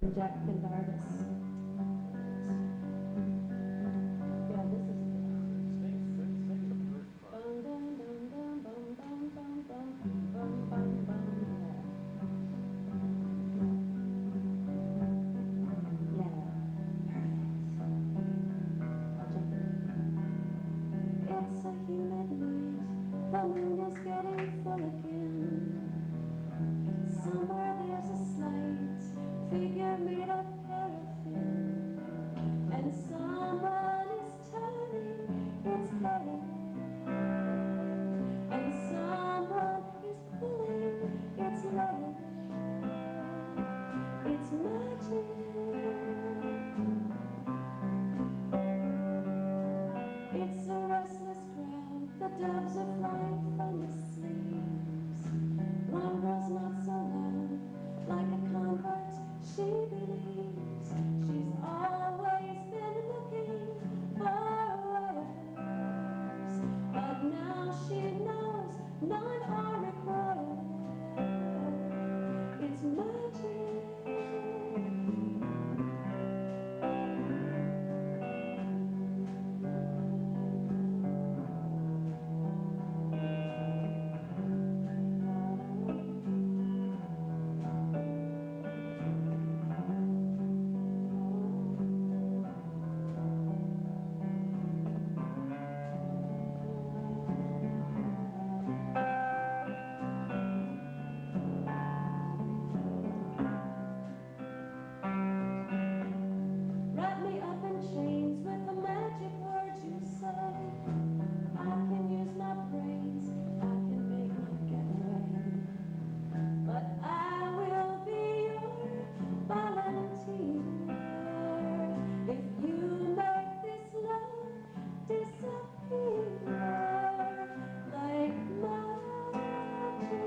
Jack Pendarvis. Yeah, this is. Bum, dum, dum, dum, bum, bum, bum, bum, bum, bum, bum, yeah. Yeah, perfect. I'll jump in. It's a humid night, the moon is getting full again. Somewhere there's a slight figure made of paraffin, and someone is turning its head, and someone is pulling its leg. It's magic. It's a restless crowd. The doves are flying from the sleeves. One girl's not so loud, like a convert she believes. She's always been looking for wires, but now she knows none are required. It's magic. Wrap me up in chains with the magic words you say. I can use my brains, I can make my getaway. But I will be your volunteer if you make this love disappear like magic.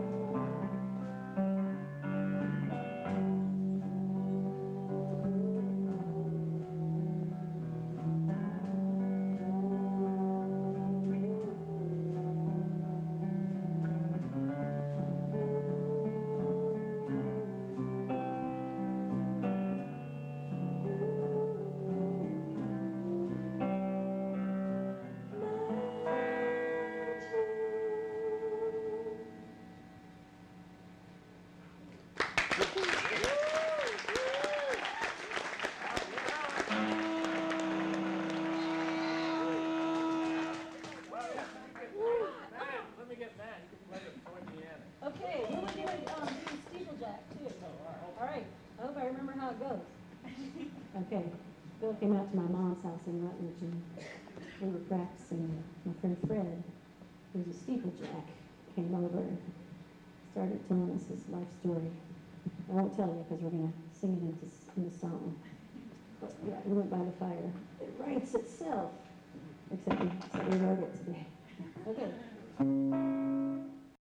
Okay, we're going to do steeplejack too. All right, I hope I remember how it goes. Okay, Bill came out to my mom's house in Rutledge and we were practicing. My friend Fred, who's a steeplejack, came over and started telling us his life story. I won't tell you because we're going to sing it in the song. But yeah, we went by the fire. It writes itself, except we wrote it today. Okay.